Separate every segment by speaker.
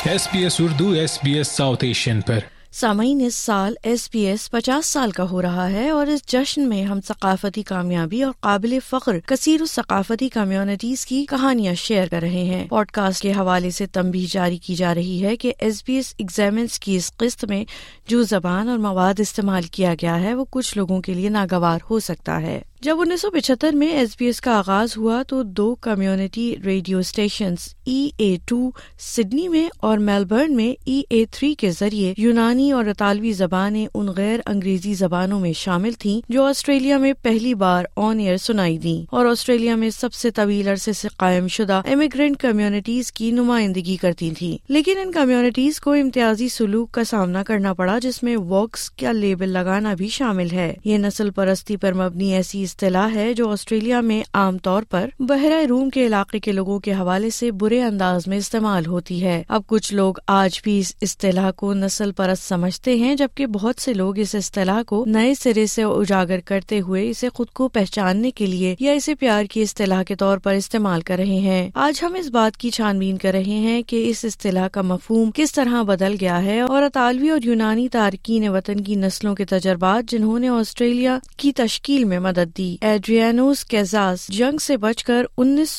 Speaker 1: SBS Urdu SBS south Asian पर।
Speaker 2: सामईन, इस साल SBS 50 साल का हो रहा है और इस जश्न में हम सकाफती कामयाबी और काबिल फ़ख्र कसीर सकाफती कम्युनिटीज की कहानियाँ शेयर कर रहे हैं। पॉडकास्ट के हवाले से तंबीह जारी की जा रही है कि SBS एग्जामिन्स की इस किस्त में जो ज़बान और मवाद इस्तेमाल किया गया है वो कुछ लोगों के लिए नागवार हो सकता है। जब 1975 में SBS का आगाज हुआ तो 2 community radio stations EA2 Sydney में और मेलबर्न में EA3 के जरिए यूनानी और इतालवी ज़बानें उन गैर अंग्रेजी ज़बानों में शामिल थीं जो ऑस्ट्रेलिया में पहली बार ऑन एयर सुनाई दी और ऑस्ट्रेलिया में सबसे तवील अरसे से कायम शुदा इमिग्रेंट कम्युनिटीज की नुमाइंदगी करती थी। लेकिन इन कम्युनिटीज को इम्तियाजी सुलूक का सामना करना पड़ा, जिसमें वॉक्स का लेबल लगाना भी शामिल है। ये नस्ल परस्ती पर मबनी ऐसी इस्तिलाह है जो ऑस्ट्रेलिया में आम तौर पर बहरा रूम के इलाके के लोगों के हवाले से बुरे अंदाज में इस्तेमाल होती है। अब कुछ लोग आज भी इस इस्तिलाह को नस्ल परस्त समझते हैं, जबकि बहुत से लोग इस इस्तिलाह को नए सिरे से उजागर करते हुए इसे खुद को पहचानने के लिए या इसे प्यार की इस्तिलाह के तौर पर इस्तेमाल कर रहे हैं। आज हम इस बात की छानबीन कर रहे हैं कि इस इस्तिलाह का मफहूम किस तरह बदल गया है और इतालवी और यूनानी तारकीन वतन की नस्लों के तजर्बात जिन्होंने ऑस्ट्रेलिया की तश्कील में मदद दी। एड्रियानोस कैजास जंग से बचकर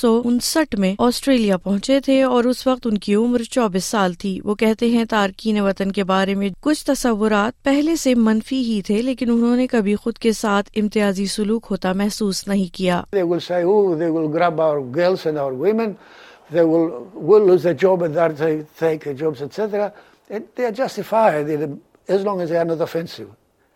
Speaker 2: 1959 में ऑस्ट्रेलिया पहुंचे थे और उस वक्त उनकी उम्र 24 साल थी। वो कहते हैं तारकीन वतन के बारे में कुछ तसव्वुरात पहले से मनफी ही थे, लेकिन उन्होंने कभी खुद के साथ इम्तियाजी सुलूक होता महसूस नहीं किया।
Speaker 3: They will say, oh, they will grab our girls and our women, they will lose their job and they take jobs, etc. They are justified as long as they are not offensive.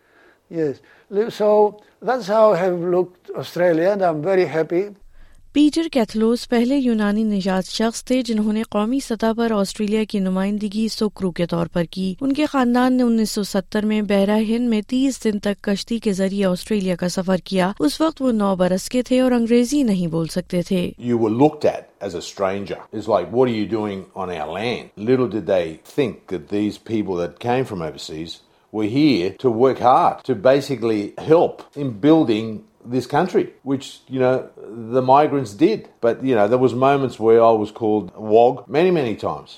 Speaker 3: Yes. So that's how I have looked Australia, and I'm very happy.
Speaker 2: Peter कैथलोस पहले यूनानी निजात शख्स थे जिन्होंने कौमी सतह पर ऑस्ट्रेलिया की नुमाइंदगी सुक्रू के तौर पर की। उनके खानदान ने 1970 में बहरा हिंद में 30 दिन तक कश्ती के जरिए ऑस्ट्रेलिया का सफर किया। उस वक्त वो 9 बरस के थे और अंग्रेजी नहीं बोल सकते थे।
Speaker 4: You were looked at as a stranger. It's like, what are you doing on our land? Little did they think that these people that came from overseas were here to work hard, to basically help in building this country, which, the migrants did. But, there was moments where I was called wog many times.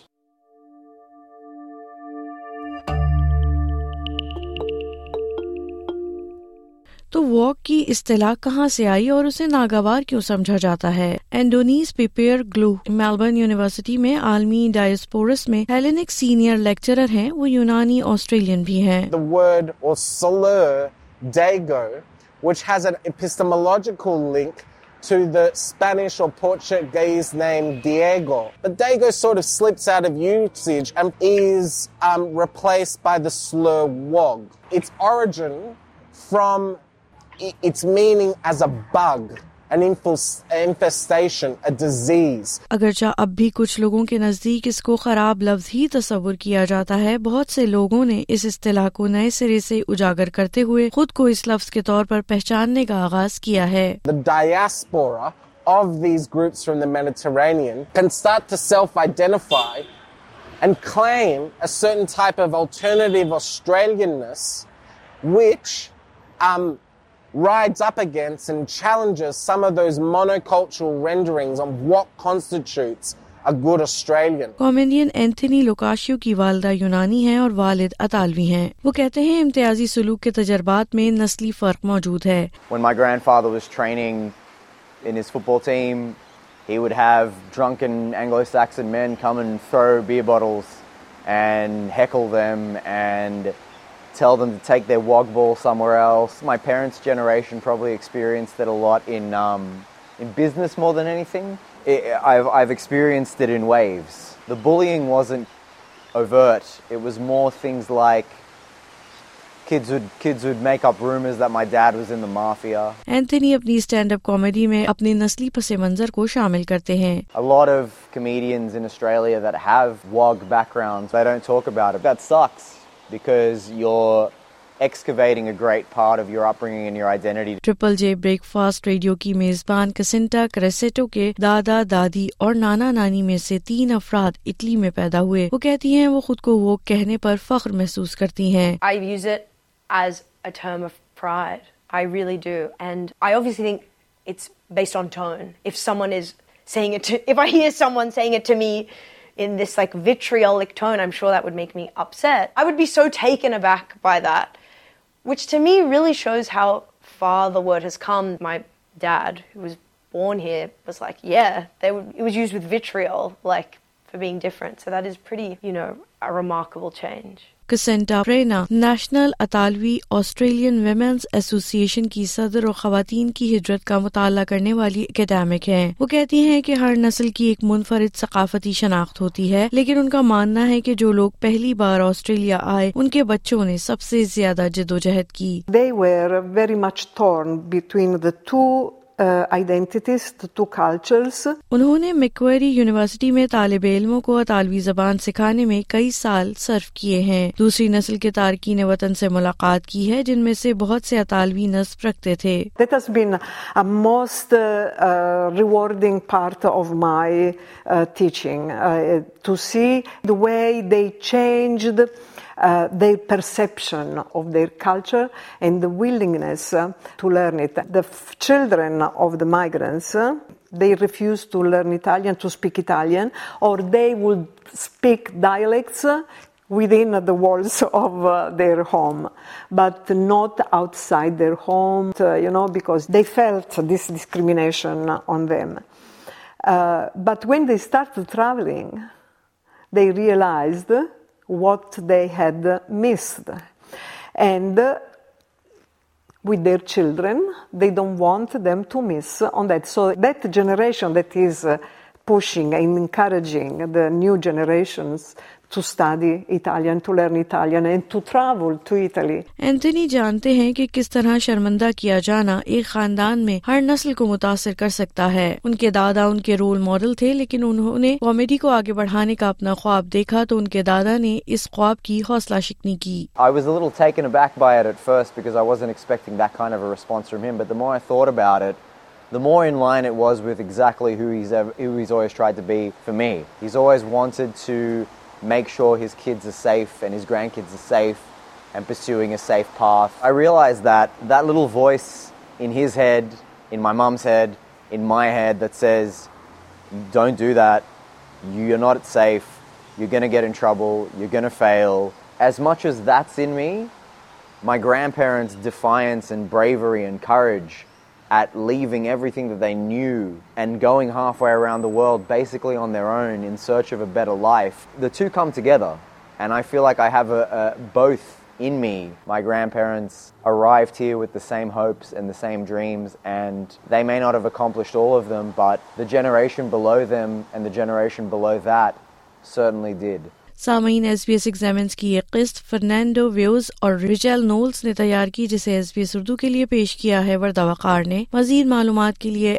Speaker 2: तो वॉक की इस्तिलाह कहाँ से आई और उसे नागवार क्यों समझा जाता है? एंडोनीस पिपेयर ग्लू मेलबर्न यूनिवर्सिटी में आलमी डायस्पोरस में हेलेनिक सीनियर लेक्चरर हैं। वो यूनानी ऑस्ट्रेलियन भी हैं।
Speaker 5: The word or slur dago, which has an epistemological link to the Spanish or Portuguese name Diego. But Dago sort of slips out of usage and is replaced by the slur wog. Its origin from its meaning as a bug, an infestation, a disease.
Speaker 2: अगरचा अब भी कुछ लोगों के नजदीक इसको खराब लफ्ज ही तस्वुर किया जाता है, बहुत से लोगों ने इस इस्तिलाह को नए सिरे से उजागर करते हुए खुद को इस लफ्ज के तौर पर पहचानने का आगाज किया है।
Speaker 5: The diaspora of these groups from the Mediterranean can start to self-identify and claim a certain type of alternative Australianness, which rides up against and challenges some of those monocultural renderings of what constitutes a good Australian.
Speaker 2: Comedian Anthony Locascio की वालदा यूनानी हैं और वालिद अतालवी हैं। वो कहते हैं इम्तियाजी सुलूक के तजर्बात में नस्ली फर्क मौजूद है।
Speaker 6: When my grandfather was training in his football team, he would have drunken Anglo-Saxon men come and throw beer bottles and heckle them and tell them to take their wog ball somewhere else. My parents' generation probably experienced it a lot in business more than anything. I've experienced it in waves. The bullying wasn't overt. It was more things like kids would make up rumors that my dad was in the mafia.
Speaker 2: Anthony अपनी stand up comedy में अपने नस्ली पसे मंजर को शामिल करते हैं।
Speaker 6: A lot of comedians in Australia that have wog backgrounds, they don't talk about it. That sucks. Because you're excavating a great part of your upbringing and your identity.
Speaker 2: Triple J breakfast radio की मेजबान कसिंटा क्रेसेटो के दादा दादी और नाना नानी में से 3 अफराद इटली में पैदा हुए। वो कहती हैं वो खुद को वो कहने पर फख्र महसूस करती हैं।
Speaker 7: I use it as a term of pride. I really do. And I obviously think it's based on tone. If I hear someone saying it to me in this like vitriolic tone, I'm sure that would make me upset. I would be so taken aback by that, which to me really shows how far the word has come. My dad, who was born here, was like, yeah, it was used with vitriol, like for being different. So that is pretty, a remarkable change.
Speaker 2: Concetta Perna national अतालवी Australian women's association की सदर और खवातीन की हिजरत का मुताला करने वाली एकेडमिक हैं। वो कहती हैं कि हर नस्ल की एक मुनफरिद सकाफती शनाख्त होती है, लेकिन उनका मानना है कि जो लोग पहली बार ऑस्ट्रेलिया आए उनके बच्चों ने सबसे ज्यादा जद्दोजहद की।
Speaker 8: They were very much torn between the two identities, the two cultures.
Speaker 2: उन्होंने मैक्वेरी यूनिवर्सिटी में तालिब इल्मों को अतालवी जबान सिखाने में कई साल सर्फ किए हैं। दूसरी नस्ल के तारकीन वतन से मुलाकात की है, जिनमें से बहुत से अतालवी नस्ब रखते थे।
Speaker 8: That has been a most rewarding part of my teaching, to see the way they changed their perception of their culture and the willingness to learn it. The children of the migrants, they refused to learn Italian, to speak Italian, or they would speak dialects within the walls of their home, but not outside their home, because they felt this discrimination on them. But when they started traveling, they realized what they had missed. And with their children, they don't want them to miss on that. So that generation that is pushing and encouraging the new generations to study Italian, to learn Italian and to travel to Italy.
Speaker 2: Anthony जानते हैं कि किस तरह शर्मिंदा किया जाना एक खानदान में हर नस्ल को मुतासिर कर सकता है। उनके दादा उनके रोल मॉडल थे, लेकिन उन्होंने कॉमेडी को आगे बढ़ाने का अपना ख्वाब देखा तो उनके दादा ने इस ख्वाब की हौसला शिकनी की।
Speaker 6: I was a little taken aback by it at first because I wasn't expecting that kind of a response from him, but the more I thought about it, the more in line it was with exactly who he's always tried to be for me. He's always wanted to make sure his kids are safe and his grandkids are safe and pursuing a safe path. I realized that little voice in his head, in my mum's head, in my head that says, don't do that, you're not safe, you're going to get in trouble, you're going to fail. As much as that's in me, my grandparents' defiance and bravery and courage at leaving everything that they knew and going halfway around the world basically on their own in search of a better life. The two come together, and I feel like I have both in me. My grandparents arrived here with the same hopes and the same dreams, and they may not have accomplished all of them, but the generation below them and the generation below that certainly did.
Speaker 2: सामीन SBS examines की एक किस्त Fernando व्यूज और Rachel Knowles ने तैयार की, जिसे SBS उर्दू के लिए पेश किया है वर्दा वकार ने। मजीद मालूमात के लिए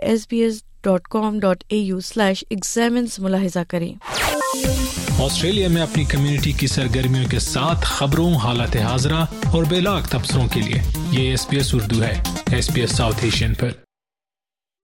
Speaker 2: sbs.com.au/examines मुलाहिजा करें।
Speaker 1: ऑस्ट्रेलिया में अपनी कम्युनिटी की सरगर्मियों के साथ खबरों, हालत हाजरा और बेलाग तबसरों के लिए ये SBS उर्दू है, SBS साउथ एशियन पर।